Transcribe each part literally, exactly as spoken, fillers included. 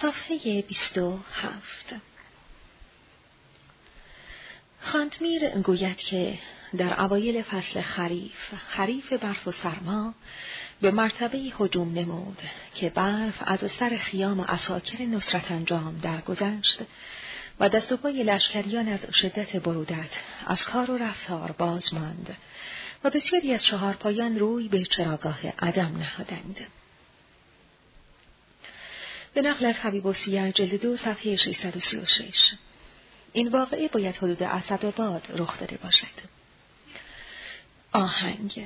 صفحه بیست و هفت. خانتمیر گوید که در اوایل فصل خریف، خریف برف و سرما، به مرتبه هجوم نمود که برف از سر خیام و عساکر نصرت انجام درگذشت و دست و پای لشکریان از شدت برودت از کار و رفتار باز ماند و بسیاری از چهارپایان روی به چراگاه عدم نهادند. به نقل از حبیب السیر جلد دو صفحه ششصد و سی و شش. این واقعه باید حدود اسدآباد رخ داده باشد. آهنگ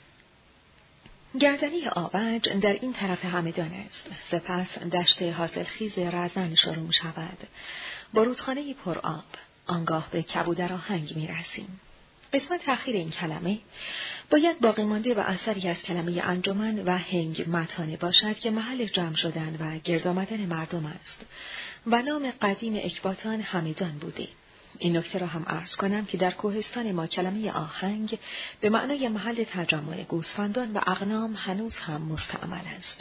گردنی آوج در این طرف همدان است. سپس دشت حاصلخیز رزن شروع می شود. با رودخانه پر آب. آنگاه به کبودر آهنگ می رسیم. قسمت تأخیر این کلمه باید باقی مانده و اثری از کلمه انجمن و هنگ متانه باشد که محل جمع شدن و گرد آمدن مردم است و نام قدیم اکباتان همدان بوده. این نکته را هم عرض کنم که در کوهستان ما کلمه آهنگ به معنای محل تجمع گوسفندان و اغنام هنوز هم مستعمل است.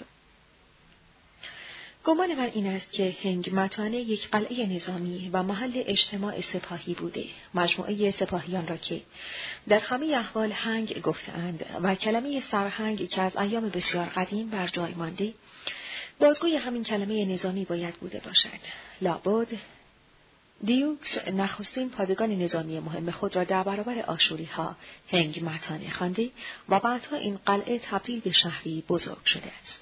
گمان من این است که هنگ متانه یک قلعه نظامی و محل اجتماع سپاهی بوده، مجموعه سپاهیان را که در همه احوال هنگ گفتند و کلمه سرهنگ که از ایام بسیار قدیم بر جای مانده، بازگوی همین کلمه نظامی باید بوده باشد. لابد دیوکس نخستین پادگان نظامی مهم خود را در برابر آشوری‌ها هنگ متانه خوانده و بعدها این قلعه تبدیل به شهری بزرگ شده است.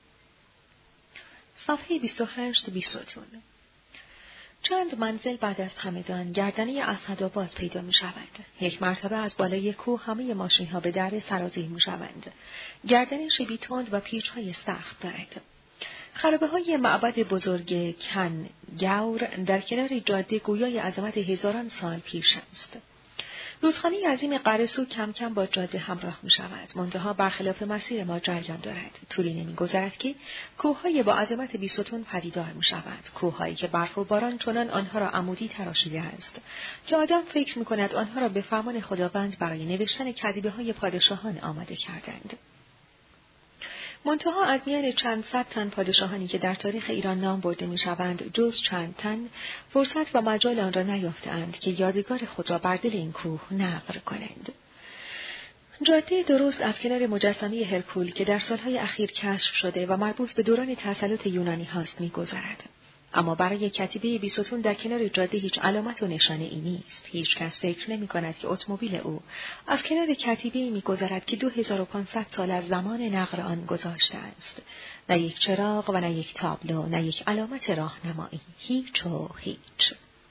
صفحه بیست و هشت بیست. چند منزل بعد از همدان گردنه اسدآباد پیدا می شود. یک مرتبه از بالای کوه همه ماشین ها به در سرازیر می شوند. گردنه شبی تند و پیچ های سخت دارد. خرابه های معبد بزرگ کن گور در کنار جاده گویای عظمت هزاران سال پیش است. رودخانه عظیم قرسو کم کم با جاده همراه می شود. منتها برخلاف مسیر ما جریان دارد. طولی نمی گذرد که کوههای با عظمت بیستون پدیدار می شود. کوههایی که برف و باران چنان آنها را عمودی تراشیده است که آدم فکر می کند آنها را به فرمان خداوند برای نوشتن کتیبه های پادشاهان آماده کردند. منتها از میان چند صد تن پادشاهانی که در تاریخ ایران نام برده می شوند، جز چند تن فرصت و مجال آن را نیافتند که یادگار خود را بر دل این کوه نقر کنند. جاده درست از کنار مجسمه هرکول که در سالهای اخیر کشف شده و مربوط به دوران تسلط یونانی هاست می گذرد. اما برای کتیبه بیستون در کنار جاده هیچ علامت و نشانه ای نیست. هیچ کس فکر نمی کند که اتومبیل او از کنار کتیبه می گذرد که دو هزار و پانصد سال از زمان نقر آن گذاشته است. نه یک چراغ و نه یک تابلو، نه یک علامت راهنمایی، هیچ و هیچ.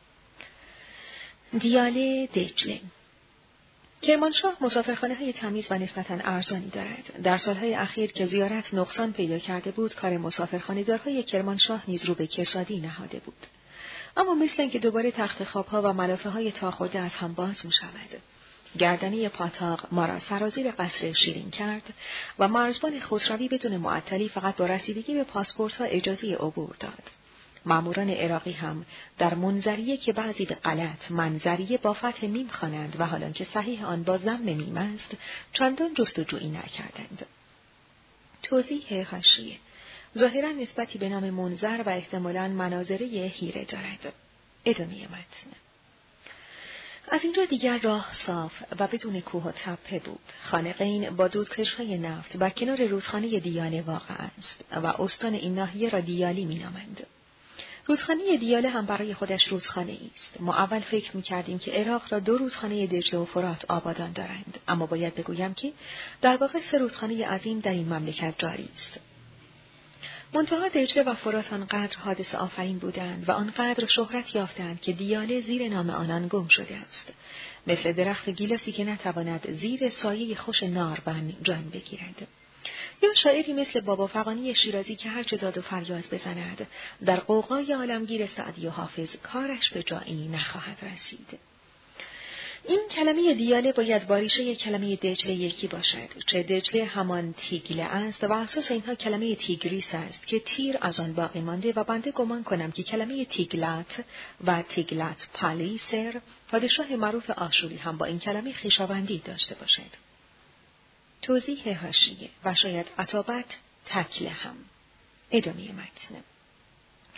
دیاله دجله کرمانشاه مسافرخانه های تمیز و نسبتاً ارزانی دارد. در سالهای اخیر که زیارت نقصان پیدا کرده بود، کار مسافرخانه دارهای کرمانشاه نیز رو به کسادی نهاده بود. اما مثل اینکه دوباره تخت خوابها و ملافه های تا خورده از هم باز می شود. گردنه پاتاق ما را سرازیر قصر شیرین کرد و مرزبان خسروی بدون معطلی فقط با رسیدگی به پاسپورت ها اجازه عبور داد. ماموران عراقی هم در منظریه که بعضی به غلط منظریه با فتح میم خوانند و حالان که صحیح آن با ضم میم است چندان جستجویی نکردند. توضیح حاشیه ظاهرا نسبتی به نام منظر و احتمالاً مناظره هیره دارد. ادامه متن. از اینجا دیگر راه صاف و بدون کوه و تپه بود. خانقین با دودکش‌های نفت و کنار رودخانه دیاله واقع است و استان این ناحیه را دیالی می‌نامند. رودخانه دیاله هم برای خودش رودخانه است. ما اول فکر می‌کردیم که عراق را دو رودخانه دجله و فرات آبادان دارند، اما باید بگویم که در واقع سه رودخانه عظیم در این مملکت جاری است. منتها دجله و فرات آنقدر حادثه آفرین بودند و آنقدر شهرت یافتند که دیاله زیر نام آنان گم شده است. مثل درخت گیلاسی که نتواند زیر سایه خوش ناربن جان بگیرد. یا شاعری مثل بابا فغانی شیرازی که هر چه داد و فریاد بزند در غوغای عالمگیر سعدی و حافظ کارش به جایی نخواهد رسید. این کلمه دیاله باید با ریشه کلمه دجله یکی باشد. چه دجله همان تیگله است و اساس اینها کلمه تیگریس است که تیر از آن باقی مانده و بنده گمان کنم که کلمه تیگلت و تیگلت پالیسر پادشاه معروف آشوری هم با این کلمه خویشاوندی داشته باشد. توضیح حاشیه و شاید عتابت تکله هم. ادامه متن.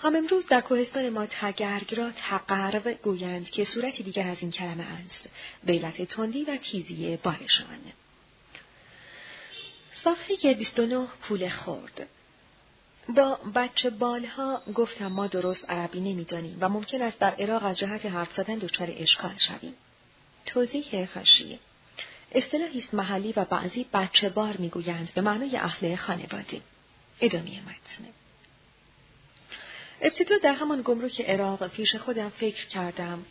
هم امروز در کوهستان ما تگرگ را تقرو گویند که صورتی دیگر از این کلمه است، به علت تندی و تیزی بارشان. صفحه بیست و نه پول خرد. با بچه بالها گفتم ما درست عربی نمی‌دانیم و ممکن است در عراق از جهت حرف زدن دچار اشکال شویم. توضیح حاشیه: اصطلاحی است محلی و بعضی بچه بار می‌گویند به معنای اهل خانواده. ادامه متن. ابتدا در همان گمرک عراق پیش خودم فکر کردم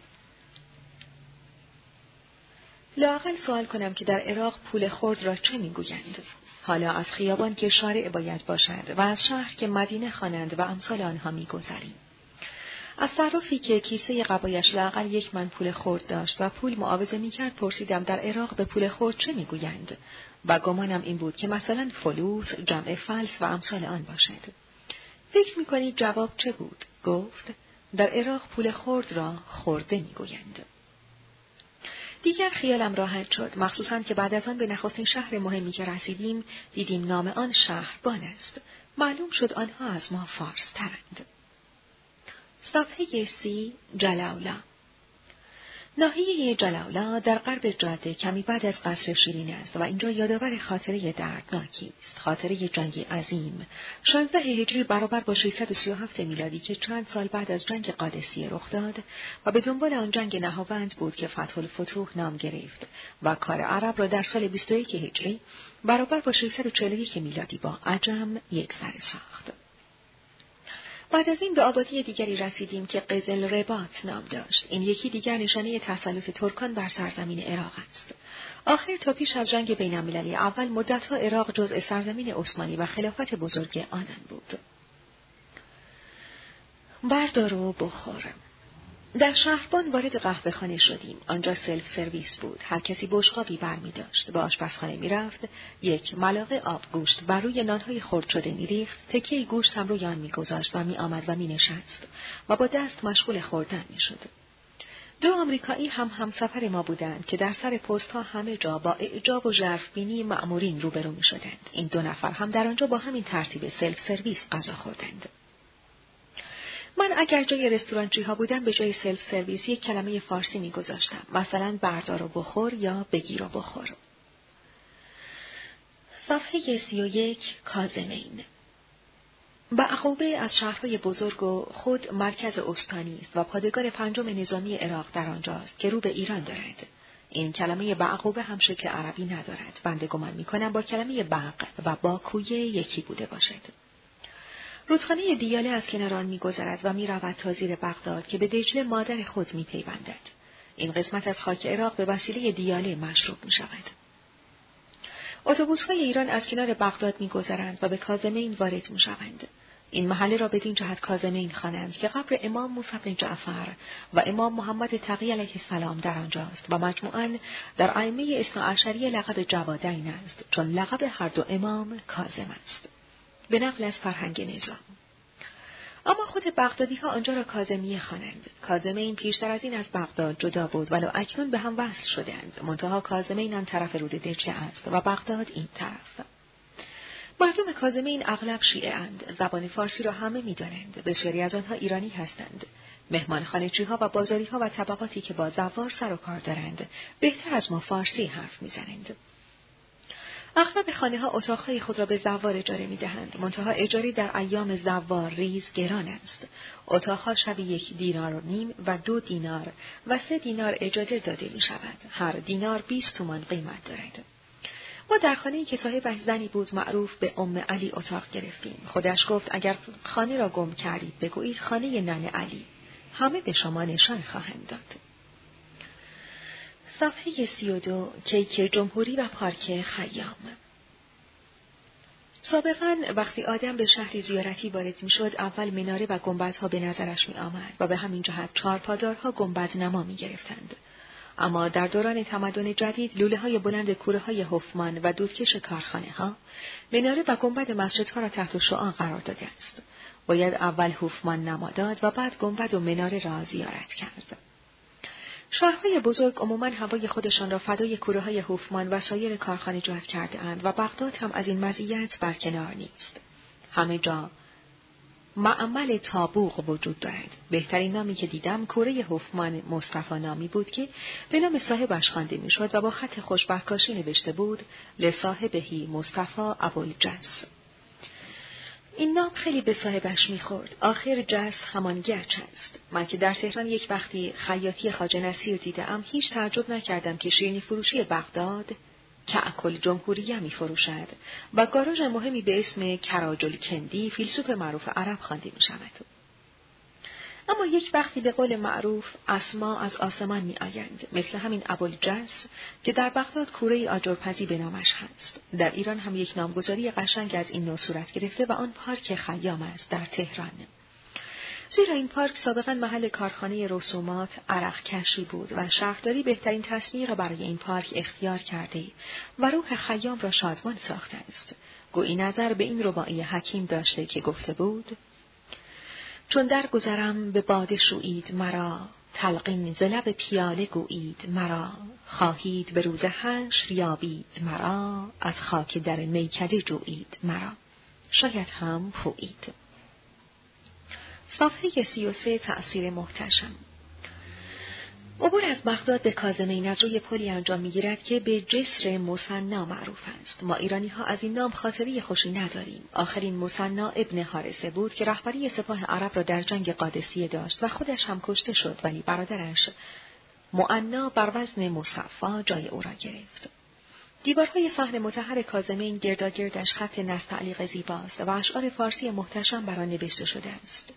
لااقل سوال کنم که در عراق پول خرد را چه می‌گویند؟ حالا از خیابان که شارع باید باشد و از شهر که مدینه خوانند و امثال آنها می‌گذریم. از صرافی که کیسه قبایش لااقل یک من پول خرد داشت و پول معاوضه می‌کرد پرسیدم در عراق به پول خرد چه می‌گویند؟ و گمانم این بود که مثلا فلوس جمع فلس و امثال آن باشد. فکر می‌کنید جواب چه بود؟ گفت در عراق پول خرد را خرده می‌گویند. دیگر خیالم راحت شد، مخصوصاً که بعد از آن به نخستین شهر مهمی که رسیدیم دیدیم نام آن شهربان است. معلوم شد آنها از ما فارس ترند. صفحه سی جلاولا. ناحیه جلاولا در غرب جاده کمی بعد از قصر شیرین است و اینجا یادآور خاطره دردناکی است، خاطره جنگ عظیم شانزده هجری برابر با ششصد و سی و هفت میلادی که چند سال بعد از جنگ قادسیه رخ داد و به دنبال آن جنگ نهاوند بود که فتح الفتوح نام گرفت و کار عرب را در سال بیست و یک هجری برابر با ششصد و چهل و یک میلادی با عجم یک سر ساخت. بعد از این به آبادی دیگری رسیدیم که قزل رباط نام داشت. این یکی دیگر نشانه تسلط ترکان بر سرزمین عراق است. آخر تا پیش از جنگ بین المللی اول مدتها عراق جزء سرزمین عثمانی و خلافت بزرگ آنان بود. بردار و بخور. در شهربان وارد قهوه خانه شدیم. آنجا سلف سرویس بود. هر کسی بشقابی برمی داشت. به آشپزخانه می رفت. یک ملاقه آب گوشت بر روی نانهای خرد شده می ریخت. تکه گوشت هم روی آن می گذاشت و می آمد و می نشست و با دست مشغول خوردن می شد. دو آمریکایی هم همسفر ما بودند که در سر پست ها همه جا با اعجاب و ژرف بینی مأمورین روبرو می شدند. این دو نفر هم در آنجا با همین ترتیب سلف سرویس غذا خوردند. من اگر جای رستورانچی ها بودم به جای سلف سرویس یک کلمه فارسی می گذاشتم. مثلا بردار و بخور یا بگیر و بخور. صفحه سی و یک کاظمین. بعقوبه از شهرهای بزرگ و خود مرکز استانی است و پادگان پنجم نظامی عراق در آنجاست که رو به ایران دارد. این کلمه بعقوبه هم شکل عربی ندارد. بنده گمان می کنم با کلمه بق و باکویه یکی بوده باشد. رودخانه دیاله از کنار آن می‌گذرد و می‌رود تا زیر بغداد که به دجله مادر خود می‌پیوندد. این قسمت از خاک عراق به وسیله دیاله مشروب می‌شود. اتوبوس‌های ایران از کنار بغداد می‌گذرند و به کاظمین وارد می‌شوند. این محله را بدین جهت کاظمین خوانند که قبر امام موسی بن جعفر و امام محمد تقی علیه السلام در آنجاست و مجموعاً در ائمه اثنا عشریه لقب جوادین است، چون لقب هر دو امام کاظم است. به نقل از فرهنگ نظام. اما خود بغدادی ها آنجا را کاظمیه خوانند. کاظمین پیشتر از این از بغداد جدا بود ولو اکنون به هم وصل شدند. منتها کاظمین آن طرف رود دجله است و بغداد این طرف. مردم کاظمین اغلب شیعه اند. زبان فارسی را همه می دانند. بسیاری از آنها ایرانی هستند. مهمانخانه‌چی ها و بازاری ها و طبقاتی که با زوار سر و کار دارند بهتر از ما فارسی حرف می زنند. اغلب خانه‌ها اتاق‌های خود را به زوار اجاره می‌دهند. منتها اجاره در ایام زوار ریز گران است. اتاق‌ها شبی یک دینار و نیم و دو دینار و سه دینار اجاره داده می‌شود. هر دینار بیست تومان قیمت دارد. ما در خانه‌ای که صاحبش زنی بود معروف به ام علی اتاق گرفتیم. خودش گفت اگر خانه را گم کردید بگویید خانه ننه علی. همه به شما نشان خواهند داد. صفحه سی و دو کیک جمهوری و پارک خیام. سابقاً وقتی آدم به شهری زیارتی وارد می‌شد اول مناره و گنبدها به نظرش می‌آمد و به همین جهت چهارپادارها گنبد نما می‌گرفتند. اما در دوران تمدن جدید لوله‌های بلند کوره‌های هوفمان و دودکش کارخانه‌ها مناره و گنبد مسجدها را تحت شعاع قرار داده است. باید اول هوفمان نما داد و بعد گنبد و مناره را زیارت کرد. شهرهای بزرگ عموماً هوای خودشان را فدای کوره‌های هوفمان و سایر کارخانجات کرده اند و بغداد هم از این مزیت برکنار نیست. همه جا معمل تابوق وجود دارد. بهترین نامی که دیدم کوره هوفمان مصطفی نامی بود که به نام صاحبش خوانده میشد و با خط خوشبکاشی نوشته بود لصاحبهی مصطفی ابوالجس. این نام خیلی به صاحبش میخورد. آخر جس همان گچ است. من که در تهران یک وقتی خیاطی خواجه نصیر دیدم هیچ تعجب نکردم که شیرینی فروشی بغداد کعکل جمهوریه می فروشد و گاراژ مهمی به اسم کراجل کندی فیلسوف معروف عرب خوانده می شود. اما یک وقتی به قول معروف اسما از آسمان می آیند، مثل همین ابوالجس که در بغداد کوره آجرپزی به نامش هست. در ایران هم یک نامگذاری قشنگ از این نوع صورت گرفته و آن پارک خیام است در تهران. زیرا این پارک سابقا محل کارخانه رسومات عرق کشی بود و شهرداری بهترین تصمیم را برای این پارک اختیار کرده و روح خیام را شادمان ساخته است. گویی نظر به این رباعی حکیم داشته که گفته بود: چون در گذرم به باده شویید مرا، تلقین ز لب پیاله گویید مرا، خواهید به روز حشر یابید مرا، از خاک در میکده جویید مرا، شاید هم پویید. صفحه سی و سه تأثیر محتشم. عبور از بغداد به کاظمین از روی پلی انجام می‌گیرد که به جسر مثنا معروف است. ما ایرانی‌ها از این نام خاطری خوشی نداریم. آخرین مثنا ابن حارثه بود که رهبری سپاه عرب را در جنگ قادسیه داشت و خودش هم کشته شد، ولی برادرش معنا بر وزن مصفا جای او را گرفت. دیوارهای صحن مطهر کاظمین گرداگردش خط نستعلیق زیباست و اشعار فارسی محتشم بر آن نوشته شده است.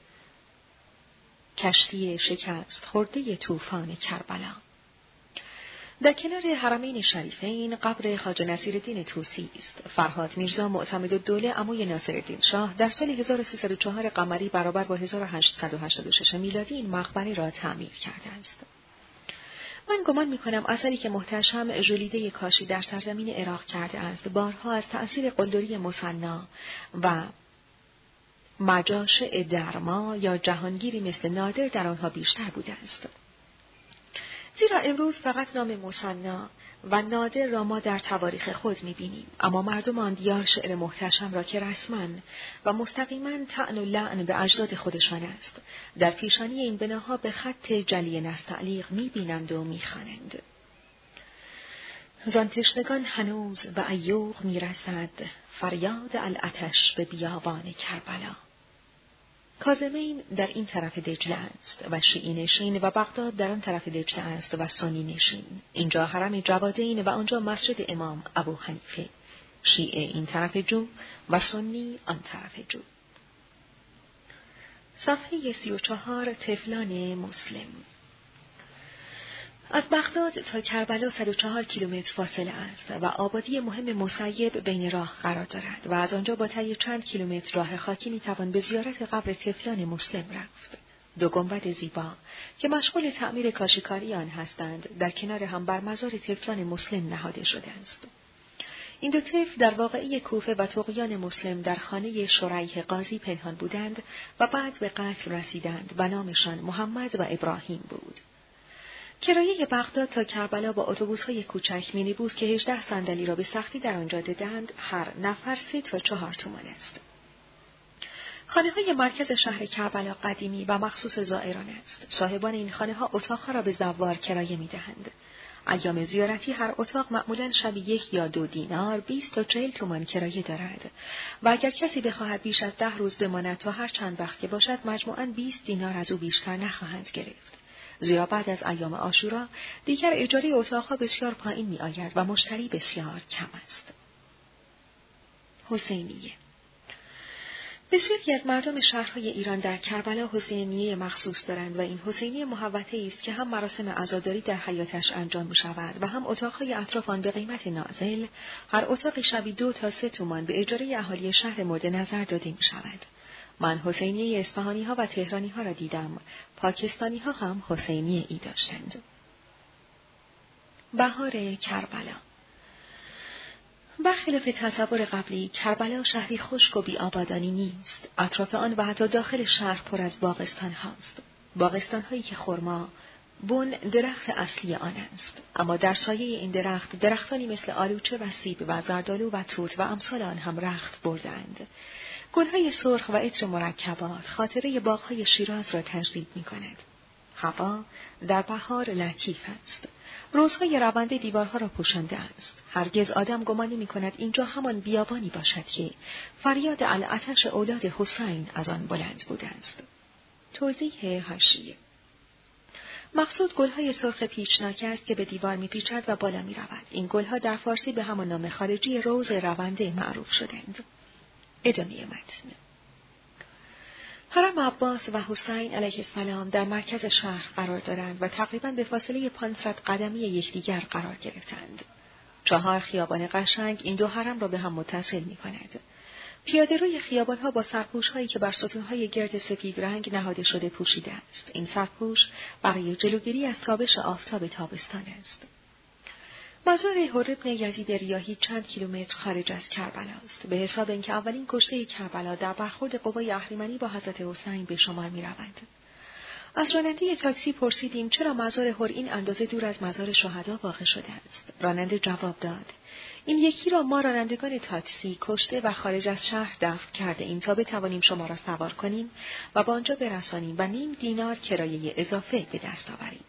کشتی شکست خورده طوفان کربلا. در کنار حرمین شریفین قبر خواجه نصیرالدین طوسی است. فرهاد میرزا معتمدالدوله عموی ناصرالدین شاه در سال هزار و سیصد و چهار قمری برابر با هزار و هشتصد و هشتاد و شش میلادی این مقبره را تعمیر کرده است. من گمان می‌کنم اثری که محتشم ژولیده کاشی در سرزمین عراق کرده است بارها از تأثیر قلدری مثنا و مجاشع درما یا جهانگیری مثل نادر در آنها بیشتر بوده است. زیرا امروز فقط نام مثنا و نادر را ما در تواریخ خود می‌بینیم، اما مردم آن دیار شعر محتشم را که رسما و مستقیما طعن و لعن به اجداد خودشان است، در پیشانی این بناها به خط جلی نستعلیق می‌بینند و می‌خوانند. زان تشنگان هنوز به عیوق می‌رسد، فریاد العطش به بیابان کربلا. کاظمین در این طرف دجله است و شیعی نشین و بغداد در آن طرف دجله است و سنی نشین. اینجا حرم جوادین و آنجا مسجد امام ابو حنیفه. شیعه این طرف جو و سنی آن طرف جو. صفحه سی و چهار تفلان مسلم. از بغداد تا کربلا صد و چهار کیلومتر فاصله است و آبادی مهم مسیب بین راه قرار دارد و از آنجا با طی چند کیلومتر راه خاکی میتوان به زیارت قبر تفلان مسلم رفت. دو گنبد زیبا که مشغول تعمیر کاشیکاری آن هستند در کنار هم بر مزار تفلان مسلم نهاده شده است. این دو طفل در واقعه کوفه و طغیان مسلم در خانه شریح قاضی پنهان بودند و بعد به قتل رسیدند و نامشان محمد و ابراهیم بود. کرایه بغداد تا کربلا با اتوبوس‌های کوچک مینی بوس که هجده صندلی را به سختی در آنجا دیدند هر نفر سه تا چهار تومان است. خانه‌های مرکز شهر کربلا قدیمی و مخصوص زائران است. صاحبان این خانه‌ها اتاق‌ها را به زوار کرایه می‌دهند. ایام زیارتی هر اتاق معمولاً شبی یک یا دو دینار بیست تا چهل تومان کرایه دارد و اگر کسی بخواهد بیش از ده روز بماند تا هر چند وقت که باشد مجموعاً بیست دینار از او بیشتر نخواهند گرفت. زیرا بعد از ایام عاشورا دیگر اجاره اتاقها بسیار پایین می آید و مشتری بسیار کم است. حسینیه. بسیاری از مردم شهرهای ایران در کربلا حسینیه مخصوص دارند و این حسینیه محوطه‌ای است که هم مراسم عزاداری در حیاتش انجام می شود و هم اتاقهای اطراف آن به قیمت نازل، هر اتاق شبی دو تا سه تومان به اجاره اهالی شهر مورد نظر داده می شود. من حسینیه اصفهانی ها و تهرانی ها را دیدم. پاکستانی ها هم حسینیه ای داشتند. بهار کربلا. برخلاف تصور قبلی، کربلا شهری خشک و بی آبادانی نیست. اطراف آن و حتی داخل شهر پر از باغستان هاست. باغستان هایی که خرما، بن درخت اصلی آن است. اما در سایه این درخت، درختانی مثل آلوچه و سیب و زردآلو و توت و امثال آن هم رخت بردند. گلهای سرخ و عطر مرکبات خاطره باغهای شیراز را تجدید می کند. هوا در بهار لطیف است. روزهای رونده دیوارها را پوشانده است. هرگز آدم گمان نمی کند اینجا همان بیابانی باشد که فریاد العطش اولاد حسین از آن بلند بوده است. توضیح حاشیه: مقصود گلهای سرخ پیچناک است که به دیوار می پیچد و بالا می رود. این گلها در فارسی به همان نام خارجی روز رونده معروف شدند. ادامه متن. حرم عباس و حسین علیه السلام در مرکز شهر قرار دارند و تقریباً به فاصله پانصد قدمی یکدیگر قرار گرفتند. چهار خیابان قشنگ این دو حرم را به هم متصل می کند. پیاده روی خیابان‌ها با سرپوش‌هایی که بر ستون‌های گرد سفید رنگ نهاده شده پوشیده است. این سرپوش برای جلوگیری از تابش آفتاب تابستان است. مزار حر بن یزید ریاحی چند کیلومتر خارج از کربلا است. به حساب اینکه اولین کشته کربلا در برخورد قوای اهریمنی با حضرت حسین به شمار می‌رود. از راننده تاکسی پرسیدیم چرا مزار حر این اندازه دور از مزار شهدا واقع شده است. راننده جواب داد: این یکی را ما رانندگان تاکسی کشته و خارج از شهر دفن کرده ایم تا بتوانیم شما را سوار کنیم و به آنجا برسانیم و نیم دینار کرایه اضافه به دست آوریم.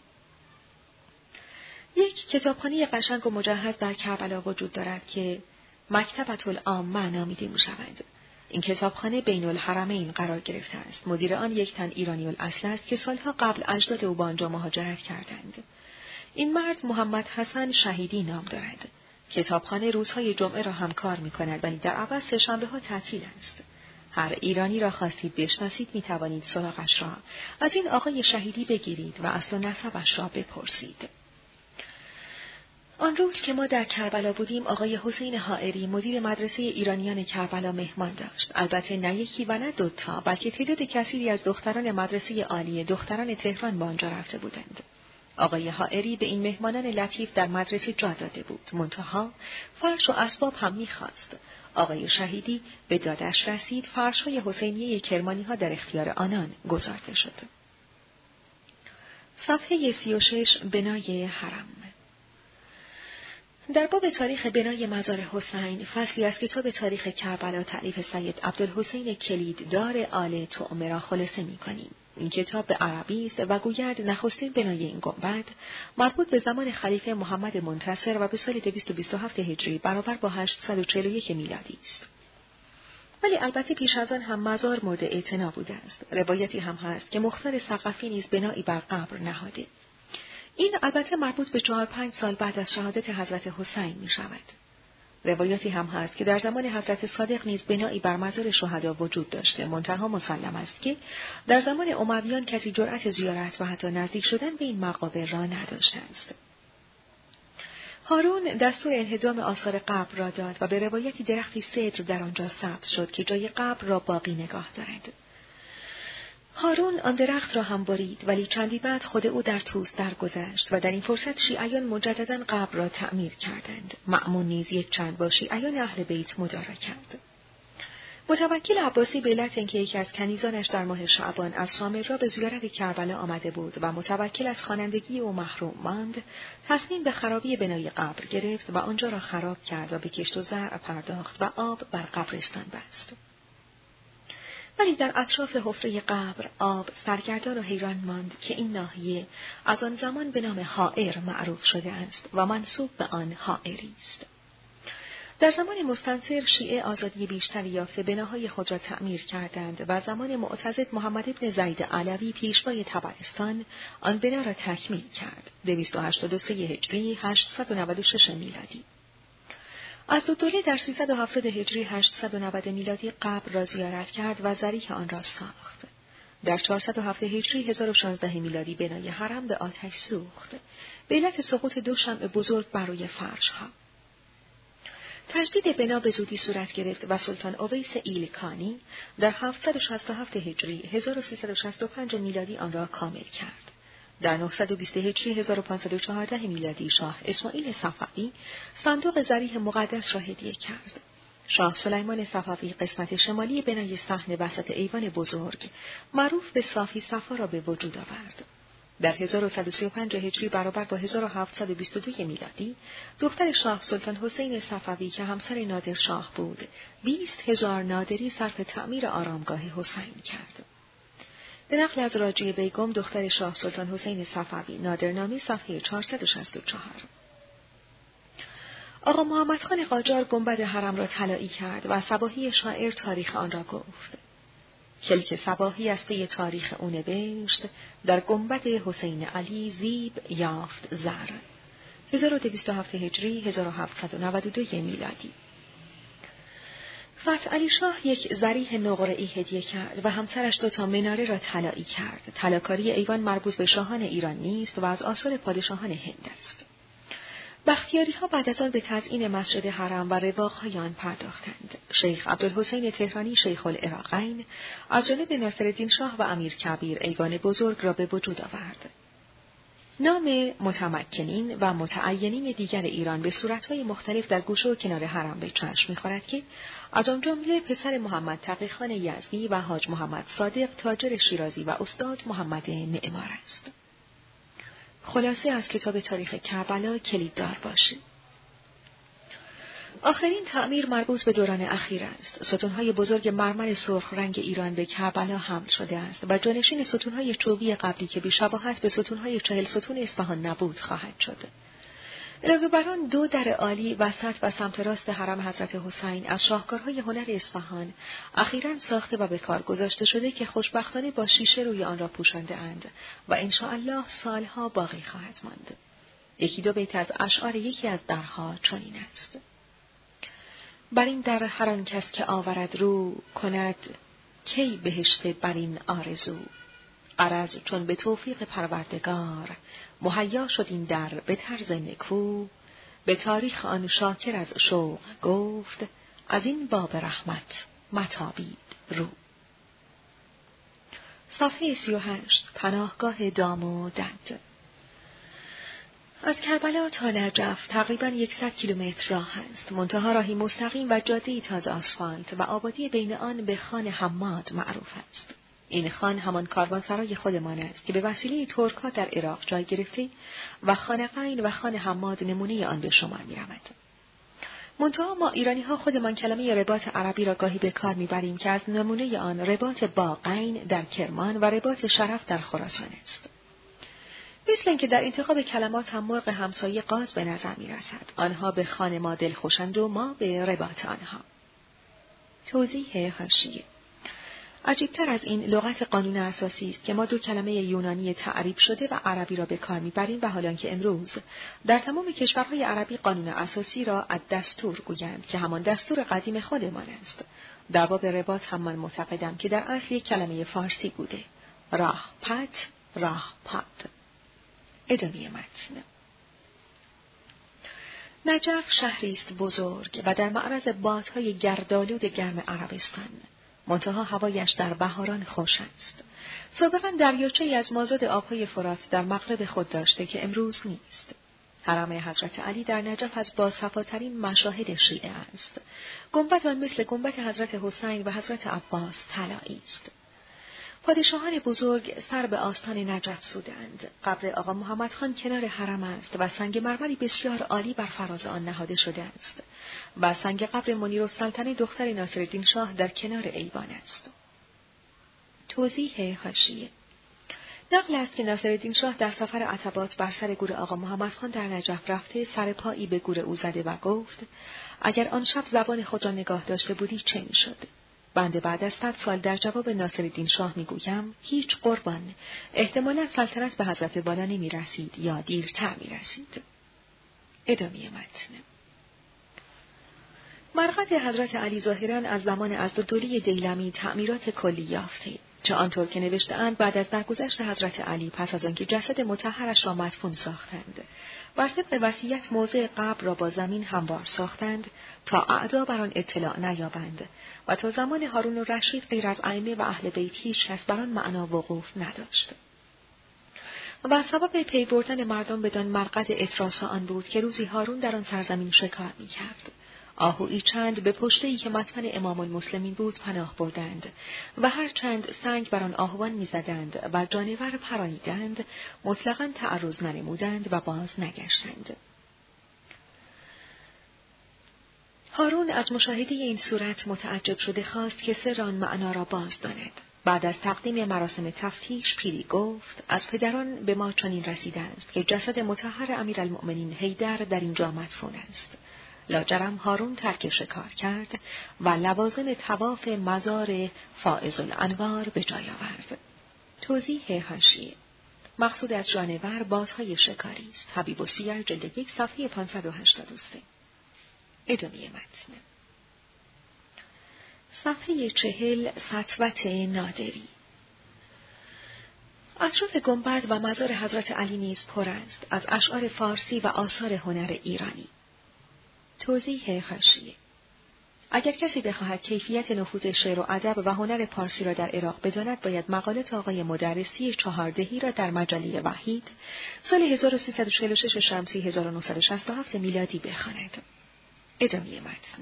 یک کتابخانه قشنگ و مجهز در کربلا وجود دارد که مکتبة العامه نامیده می‌شود. این کتابخانه بین الحرمین قرار گرفته است. مدیر آن یک تن ایرانی الاصل است که سالها قبل اجداد او به آنجا مهاجرت کردند. این مرد محمد حسن شهیدی نام دارد. کتابخانه روزهای جمعه را هم کار می‌کند ولی در عوض سه‌شنبه‌ها تعطیل است. هر ایرانی را خواستید بشناسید می‌توانید سراغش را از این آقای شهیدی بگیرید و اصل و نسبش را بپرسید. آن روز که ما در کربلا بودیم آقای حسین حائری مدیر مدرسه ایرانیان کربلا مهمان داشت. البته نه یکی و نه دوتا بلکه تعداد کثیری از دختران مدرسه عالی دختران تهران به آنجا رفته بودند. آقای حائری به این مهمانان لطیف در مدرسه جا داده بود. منتها فرش و اسباب هم می‌خواست. آقای شهیدی به دادش رسید. فرش‌های حسینیه کرمانی‌ها در اختیار آنان گذارده شد. صفحه سی و شش بنای حرم. در باب تاریخ بنای مزار حسین فصلی از کتاب تاریخ کربلا تألیف سید عبدالحسین کلیددار آل طعمه را خلاصه می‌کنیم. این کتاب به عربی است و گوید نخستین بنای این گنبد مربوط به زمان خلیفه محمد منتصر و به سال دویست و بیست و هفت هجری برابر با هشتصد و چهل و یک میلادی است. ولی البته پیش از آن هم مزار مورد اعتنا بوده است. روایتی هم هست که مختار ثقفی نیز بنایی بر قبر نهاده. این البته مربوط به چهار پنج سال بعد از شهادت حضرت حسین می شود. روایاتی هم هست که در زمان حضرت صادق نیز بنایی بر مزار شهدا وجود داشته، منتها مسلم است که در زمان امویان کسی جرأت زیارت و حتی نزدیک شدن به این مقابر را نداشته است. هارون دستور انهدام آثار قبر را داد و به روایتی درختی سدر در آنجا سبز شد که جای قبر را باقی نگاه دارد. هارون آن درخت را هم برید ولی چندی بعد خود او در طوس درگذشت و در این فرصت شیعیان مجددا قبر را تعمیر کردند. مأمون نیز یک چند با شیعیان اهل بیت مدارا کرد. متوکل عباسی به علت اینکه یکی از کنیزانش در ماه شعبان از شام را به زیارت کربلا آمده بود و متوکل از خوانندگی او محروم ماند، تصمیم به خرابی بنای قبر گرفت و آنجا را خراب کرد و به کشت و زرع پرداخت و آب بر قبرستان بست. ولی در اطراف حفره قبر آب سرگردان و حیران ماند که این ناحیه از آن زمان به نام حائر معروف شده است و منسوب به آن حائری است. در زمان مستنصر شیعه آزادی بیشتری یافته بناهای خود را تعمیر کردند و زمان معتضد محمد ابن زید علوی پیشوای طبرستان آن بنا را تکمیل کرد. دویست و هشتاد و سه هجری هشتصد و نود و شش میلادی. از دو دوله در سیصد و هفتاد هجری هشتصد و نود میلادی قبر را زیارت کرد و ضریح آن را ساخت. در چهارصد و هفت هجری هزار و شانزده میلادی بنای حرم به آتش سوخت به علت سقوط دو شمع بزرگ بر روی فرش‌ها. تجدید بنا به زودی صورت گرفت و سلطان اویس ایلخانی در هفتصد و شصت و هفت هجری هزار و سیصد و شصت و پنج میلادی آن را کامل کرد. در نهصد و بیست هجری هزار و پانصد و چهارده میلادی شاه اسماعیل صفوی صندوق ضریح مقدس را هدیه کرد. شاه سلیمان صفوی قسمت شمالی بنای صحن وسط ایوان بزرگ معروف به صافی صفا را به وجود آورد. در هزار و صد و سی و پنج هجری برابر با هزار و هفتصد و بیست و دو میلادی، دختر شاه سلطان حسین صفوی که همسر نادر شاه بود، بیست هزار نادری صرف تعمیر آرامگاه حسین کرد. به نقل از راجیه بیگم دختر شاه سلطان حسین صفوی، نادرنامی، صفحه چهارصد و شصت و چهار. آقا محمد خان قاجار گنبد حرم را طلایی کرد و صباحی شاعر تاریخ آن را گفت. کلک صباحی از پی تاریخ او نوشت، در گنبد حسین علی زیب یافت زر. هزار و دویست و هفت هجری، هزار و هفتصد و نود و دو میلادی. فتح علی شاه یک ضریح نقره‌ای هدیه کرد و همسرش دو تا مناره را طلایی کرد. طلاکاری ایوان مربوط به شاهان ایران نیست و از آثار پادشاهان هند است. بختیاری‌ها بعد از آن به تزیین مسجد حرم و رواق‌های آن پرداختند. شیخ عبدالحسین تهرانی شیخ العراقین از جانب ناصرالدین شاه و امیر کبیر ایوان بزرگ را به وجود آورد. نام متمکنین و متعینین دیگر ایران به صورت‌های مختلف در گوشه و کنار حرم به چشم می‌خورد که از آن جمله پسر محمد تقی‌خان یزدی و حاج محمد صادق تاجر شیرازی و استاد محمد معمار است. خلاصه از کتاب تاریخ کربلا کلیددار باشید. آخرین تعمیر مربوط به دوران اخیر است. ستونهای بزرگ مرمر سرخ رنگ ایران به کربلا حمل شده است و جانشین ستونهای چوبی قبلی که بی‌شباهت به ستونهای چهل ستون اصفهان نبود خواهد شد. علاوه بر آن دو در عالی وسط و سمت راست حرم حضرت حسین از شاهکارهای هنر اصفهان اخیراً ساخته و به کار گذاشته شده که خوشبختانه با شیشه روی آن را پوشانده اند و انشاءالله سالها باقی خواهد ماند. یکی دو بیت از اشعار یکی از درها چنین است: بر این در هر آن کس که آورد رو، کند کی بهشت بر این آرزو. غرض چون به توفیق پروردگار، مهیا شد این در به طرز نکو. به تاریخ آن شاکر از شوق گفت، از این باب رحمت متابید رو. صفحه سی و هشت. پناهگاه دام و دد. از کربلا تا نجف تقریباً صد کیلومتر راه است. منتها راهی مستقیم و جاده‌ای تاز آسفالت و آبادی بین آن به خان حماد معروف است. این خان همان کاروانسرای خودمان است که به وسیله ترک‌ها در عراق جای گرفته و خانقین و خان حماد نمونه آن به شمار می‌رود. منتها ما ایرانی‌ها خودمان کلمه رباط عربی را گاهی به کار می‌بریم که از نمونه آن رباط باقین در کرمان و رباط شرف در خراسان است. مثل اینکه در انتخاب کلمات هم مرغ همسایه قاز به نظر می‌رسد. آنها به خان ما دلخوشند و ما به رباط آنها. توضیح حاشیه: عجیبتر از این لغت قانون اساسی است که ما دو کلمه یونانی تعریب شده و عربی را به کار می‌بریم و حالان که امروز در تمام کشورهای عربی قانون اساسی را الدستور گویند که همان دستور قدیم خودمان است. در باب رباط هم من معتقدم که در اصل یک کلمه فارسی بوده. راه پت، راه پت. ادامه متن. نجف شهری است بزرگ و در معرض بادهای گردآلود گرم عربستان. منتها هوایش در بهاران خوش است. سابقاً دریاچه‌ای از مازاد آبهای فرات در مغرب خود داشته که امروز نیست. حرم حضرت علی در نجف از باصفاترین مشاهد شیعه است. گنبد آن مثل گنبد حضرت حسین و حضرت عباس طلایی است. پادشاهان بزرگ سر به آستان نجف سودند. قبر آقا محمد خان کنار حرم است و سنگ مرمری بسیار عالی بر فراز آن نهاده شده است و سنگ قبر منیرالسلطنه دختر ناصرالدین شاه در کنار ایوان است. توضیح حاشیه: نقل است که ناصرالدین شاه در سفر عتبات بر سر گور آقا محمد خان در نجف رفته سر پایی به گور او زده و گفت اگر آن شب زبان خود را نگاه داشته بودی چه می‌شد؟ بنده بعد از صد سال در جواب ناصرالدین شاه میگویم هیچ قربان، احتمالا سلطنت به حضرت والا نمی رسید یا دیرتر می رسید. ادامه متن. مرقد حضرت علی ظاهراً از زمان عضدالدوله دیلمی تعمیرات کلی یافته، چه آنطور که نوشته‌اند بعد از درگذشت حضرت علی پس از آنکه جسد مطهرش را مدفون ساختند، بر طبق وصیت موضع قبر را با زمین هموار ساختند تا اعدا بر آن اطلاع نیابند و تا زمان هارون الرشید غیر از ائمه و اهل بیت هیچ کس بر آن معنا وقوف نداشت. و سبب پی بردن مردم بدان مرقد اطراس آن بود که روزی هارون در آن سرزمین شکار می‌کرد. آهویی چند به پشته‌ای که مطمن امام المسلمین بود پناه بردند و هر چند سنگ بر آن آهوان می‌زدند و جانور پرانیدند، مطلقاً تعرض ننمودند و باز نگشتند. هارون از مشاهده این صورت متعجب شده خواست که سر آن معنا را باز داند. بعد از تقدیم مراسم تفتیش پیری گفت: از پدران به ما چنین رسیده است که جسد مطهر امیرالمؤمنین حیدر در اینجا مدفون است. لاجرم هارون ترک شکار کرد و لوازم طواف مزار فائز الانوار به جای آورد. توضیح حاشیه: مقصود از جانور بازهای شکاری است. حبیب السیر جلد یک صفحه پانصد و هشتاد و سه. ادامه متن. صفحه چهل. سطوت نادری. اطراف گنبد و مزار حضرت علی نیز پر است از اشعار فارسی و آثار هنر ایرانی. توضیح حاشیه: اگر کسی بخواهد کیفیت نفوذ شعر و ادب و هنر پارسی را در عراق بداند، باید مقالات آقای مدرسی چهاردهی را در مجله وحید سال هزار و سیصد و چهل و شش شمسی هزار و نهصد و شصت و هفت میلادی بخواند. ادامه متن.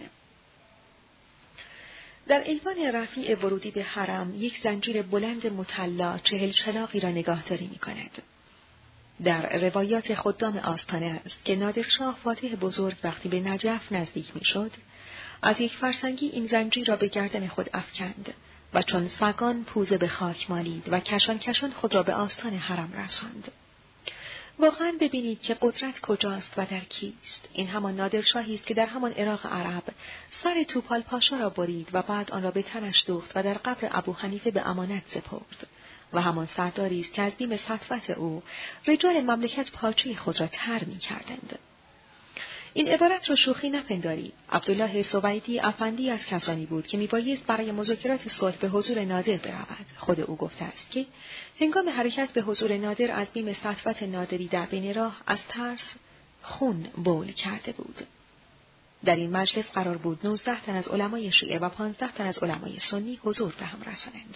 در ایوان رفیع ورودی به حرم یک زنجیر بلند مطلا چهل چلاقی را نگاهداری می‌کند. در روایات خدام آستانه است که نادرشاه فاتح بزرگ وقتی به نجف نزدیک می‌شد، از یک فرسنگی این زنجیر را به گردن خود افکند و چون سگان پوزه به خاک مالید و کشان کشان خود را به آستان حرم رساند. واقعاً ببینید که قدرت کجاست و در کیست. این همان نادرشاهی است که در همان عراق عرب سر توپال پاشا را برید و بعد آن را به تنش دوخت و در قبر ابو حنیفه به امانت سپرد، و همان سرداری است که از بیم سطوت او رجال مملکت پاچه خود را تر می‌کردند. این عبارت را شوخی نپنداری. عبدالله سویدی افندی از کسانی بود که میبایست برای مذاکرات صلح به حضور نادر برود. خود او گفته است که هنگام حرکت به حضور نادر از بیم سطوت نادری در بین راه از ترس خون بول کرده بود. در این مجلس قرار بود نوزده تن از علمای شیعه و پانزده تن از علمای سنی حضور به هم رسانند.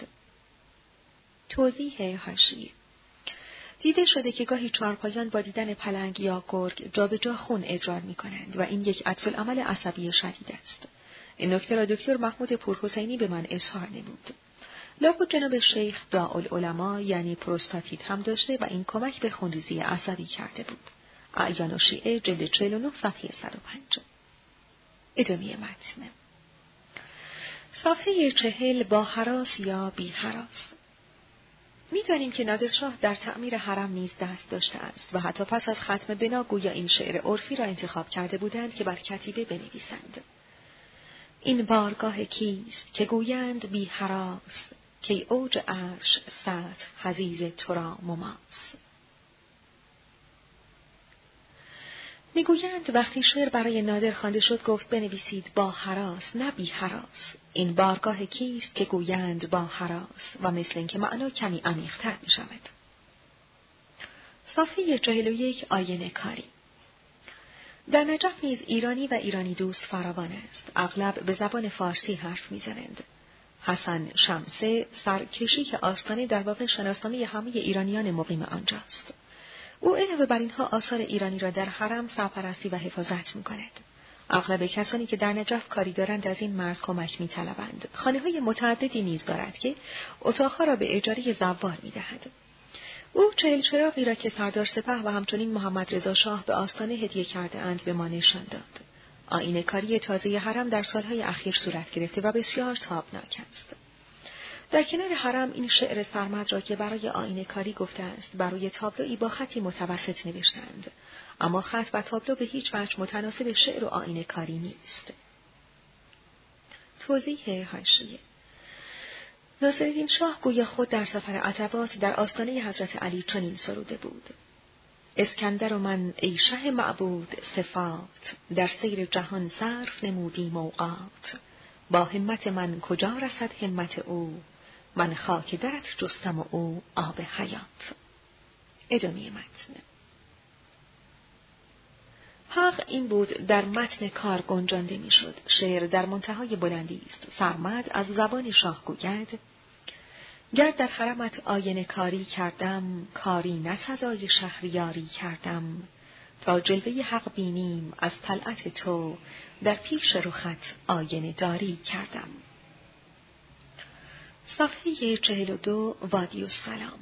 توضیح حاشیه: دیده شده که گاهی چهارپایان با دیدن پلنگ یا گرگ جا به جا خون ادرار می کنند و این یک عکس‌العمل عصبی شدید است. این نکته را دکتر محمود پورحسینی به من اظهار نمود. لابد جناب شیخ داعالعلماء یعنی پروستاتیت هم داشته و این کمک به خونریزی عصبی کرده بود. اعیان و شیعه جلد چهل و نه صفحه صد و پنج. ادامه متن. صفحه چهل. با هراس یا بی هراس. می‌دانیم که نادرشاه در تعمیر حرم نیز دست داشته است و حتی پس از ختم بنا گویا این شعر عرفی را انتخاب کرده بودند که بر کتیبه بنویسند: این بارگاه کیست که گویند بی هراس، که اوج عرش سطح حضیض تو را مماس. میگویند وقتی شعر برای نادر خوانده شد گفت بنویسید با هراس نه بی هراس. این بارگاه کیست که گویند با هراس، و مثل اینکه معنا کمی عمیق‌تر می شود. صفحه چهل و یک. آینه کاری. در نجف نیز ایرانی و ایرانی دوست فراوان است. اغلب به زبان فارسی حرف می زنند. حسن شمسه سرکشی که آستانه در واقع شناسنامه همه ایرانیان مقیم آنجاست. او علاوه بر اینها آثار ایرانی را در حرم سرپرستی و حفاظت می کند. اغلب کسانی که در نجف کاری دارند از این مرز کمک می طلبند. خانه های متعددی نیز دارد که اتاقها را به اجاره زوار می دهد. او چهل چراغی را که سردار سپه و همچنین محمد رضا شاه به آستانه هدیه کرده اند به ما نشان داد. آینه کاری تازه حرم در سالهای اخیر صورت گرفته و بسیار تابناک است. در کنار حرم این شعر سرمد را که برای آینه کاری گفته است برای تابلویی با خطی متوسط نوشتند، اما خط و تابلو به هیچ وجه متناسب شعر و آینه کاری نیست. توضیح حاشیه: ناصرالدین شاه گویا خود در سفر عتبات در آستانه حضرت علی چنین سروده بود: اسکندر و من ای شه معبود صفات، در سیر جهان صرف نمودیم اوقات، با همت من کجا رسد همت او، من خاک درت جستم و او آب حیات. ادامه متن. حق این بود در متن کار گنجانده می شد. شعر در منتهای بلندی است. سرمد از زبان شاه گوید: گر در حرمت آینه کاری کردم، کاری نه سزای شهریاری کردم، تا جلوه حق بینیم از طلعت تو، در پیش رخت آینه داری کردم. صفحه چهل و دو. وادی السلام.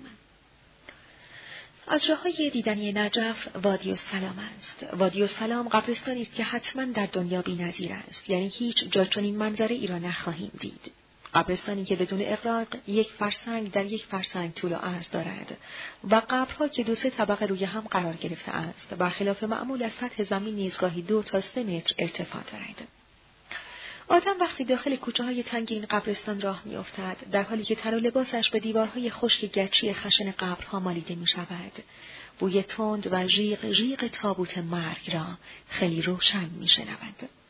از راه‌های دیدنی نجف وادی السلام است. وادی السلام قبرستانی است که حتما در دنیا بی‌نظیر است، یعنی هیچ جا چنین منظره ای را نخواهیم دید. قبرستانی که بدون اغراق یک فرسنگ در یک فرسنگ طول و عرض دارد و قبرها که دو سه طبقه روی هم قرار گرفته است، برخلاف معمول از سطح زمین نیز گاهی دو تا سه متر ارتفاع دارد. آدم وقتی داخل کوچه‌های تنگ این قبرستان راه می‌افتد، در حالی که تر و لباسش به دیوارهای خشک گچی خشن قبرها مالیده می‌شود، بوی تند و ژیغ ژیغ تابوت مرگ را خیلی روشن می‌شنود.